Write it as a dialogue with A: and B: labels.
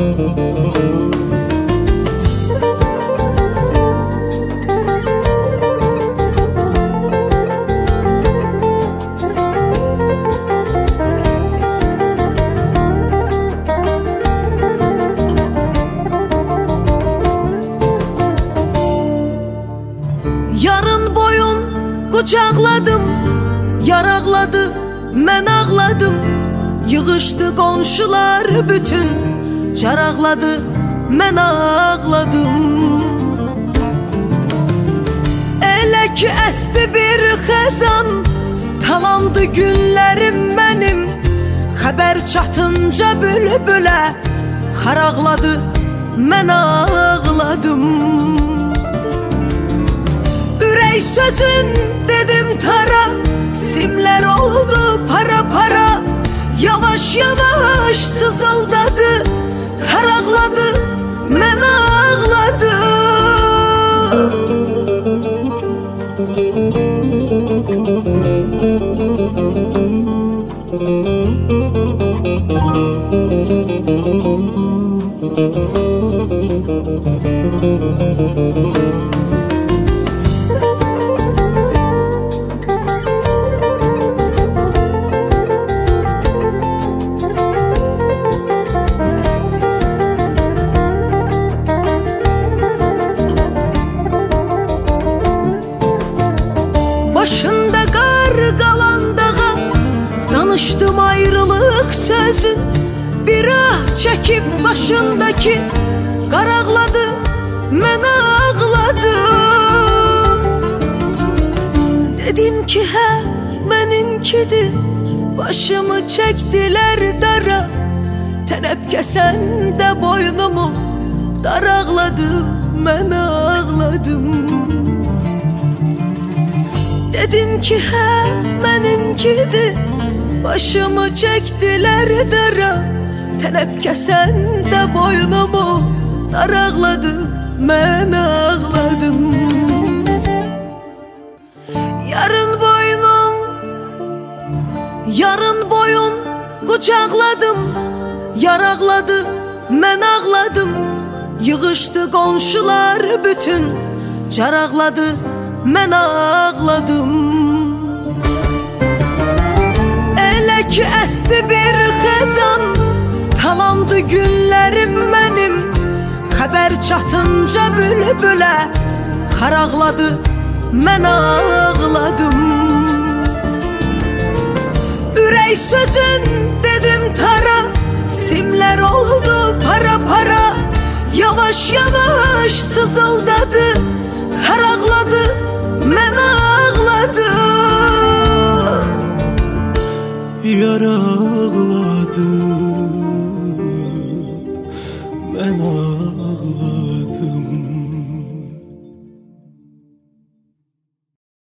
A: Yarın boyun qucaqladım, yaraqladı, mən ağladım. Yığışdı qonşular bütün, caraqladı, mən ağladım. Elə ki əsti bir xəzan, talandı günlərim mənim. Xəbər çatınca bülbülə, xaraqladı, mən ağladım. Ürək sözün dedim tara, simlər oldu para para. Yavaş yavaş sızıldadı, haraqladı, mən ağladım. Başında qar qalan dağa, danışdım ayrılıq sözün. Bir ah çəkib başındakı, qaraqladı, mən ağladım. Dedim ki hə, məninkidir, başımı çəkdilər dara. Tənəb kəsən də boynumu daraqladı, mən ağladım. Dedim ki hə, mənimkidir, başımı çəkdilər dara. Tənəb kəsən də boynumu daraqladı, mən ağladım. Yarın boyun qucaqladım, yaraqladı, mən ağladım. Yığışdı qonşular bütün, caraqladı, mən ağladım. Elə ki əsti bir xəzan, talandı günlərim mənim. Xəbər çatınca bülbülə, xaraqladı, mən ağladım. Ürək sözün dedim tara, simlər oldu para para. Yavaş yavaş sızıldadı, haraqladı, mən ağladım.
B: Yaraqladı.